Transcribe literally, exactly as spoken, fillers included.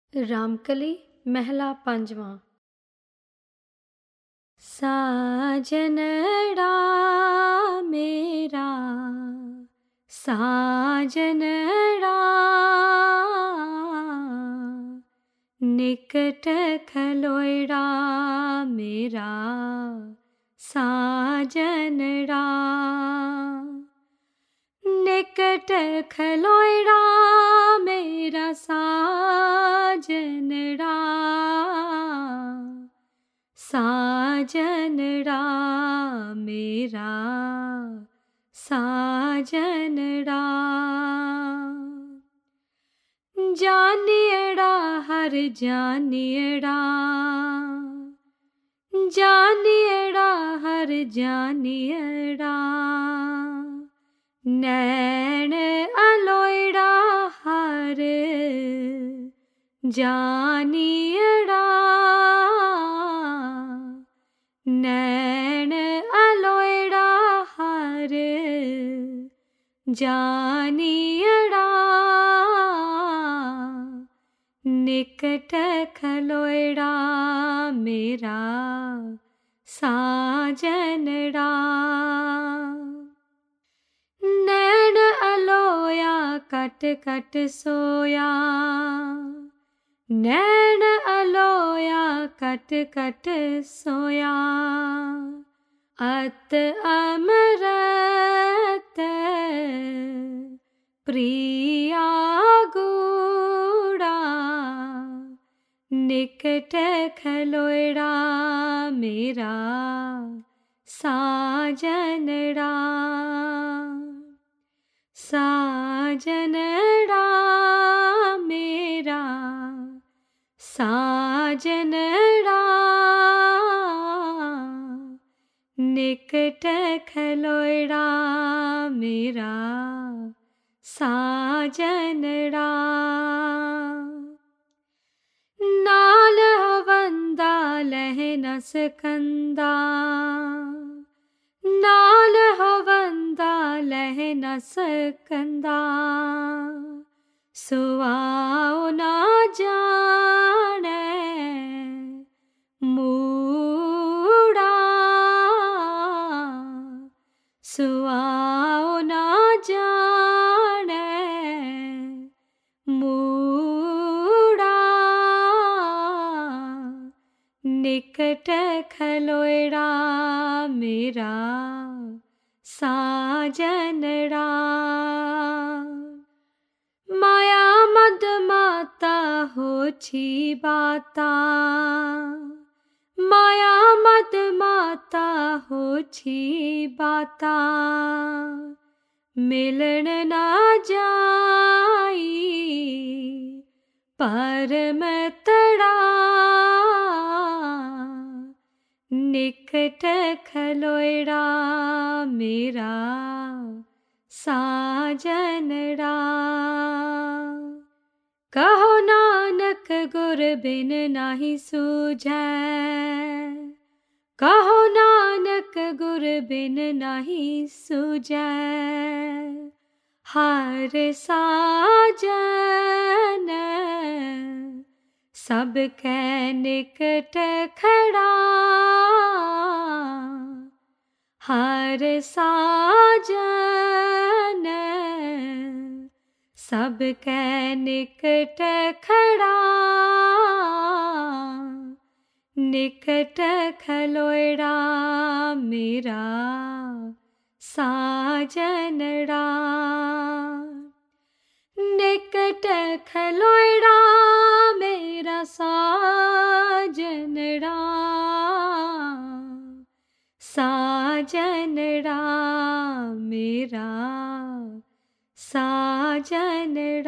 रामकली महला पंजवां। साजनड़ा मेरा साजनड़ा, निकट खलोयड़ा मेरा साजनड़ा, निकट खलोयड़ा मेरा साजनड़ा, साजनड़ा मेरा साजनड़ा। जानियड़ा हर जानियड़ा, जानियड़ा हर जानियड़ा, नैन अलोयड़ा हर जानियड़ा, नैन अलोयड़ा हर जानियड़ा, निकट खलोयड़ा मेरा साजनड़ा। नैन अलोया कट कट सोया, नैन अलोया कट कट सोया, अत अमरत प्रिया गूढ़ा, निकट खलोयड़ा मेरा साजनड़ा, साजनड़ा मेरा साजनड़ा, निकट खलोयड़ा मेरा साजनड़ा। नाल हवंदा लह न सकंदा, नाल हवंदा लह न सकंदा, सुआओ ना जाने मूड़ा, सुआओ ना जाने मूड़ा, निकट खलोयड़ा मेरा साजनड़ा। माया मद माता हो छी बाता, माया मद माता हो छी बाता, मिलन ना जाई परम तड़ा, निकट खलोयड़ा मेरा साजनड़ा। कहो नानक गुर बिन नाही सूझै, कहो नानक गुर बिन नाही सूझै, हर साजन सब कै निकट खड़ा, हर साजन सब कै निकट खड़ा, निकट खलोयड़ा मेरा साजनड़ा, निकट खलोयड़ा मेरा साजनड़ा, साजनड़ा मेरा साजनड़ा।